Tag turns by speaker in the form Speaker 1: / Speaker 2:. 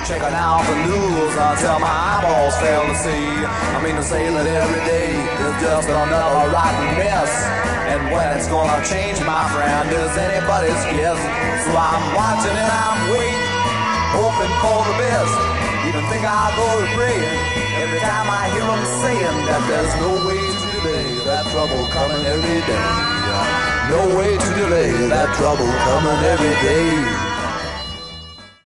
Speaker 1: checking out the news until my eyeballs fail to see. I mean to say that every day is just another rotten mess, and when it's gonna change, my friend, is anybody's guess. So I'm watching and I'm waiting, hoping for the best. Even think I'll go to praying every time I hear them saying that there's no way to delay that trouble coming every day. No way to delay that trouble coming every day.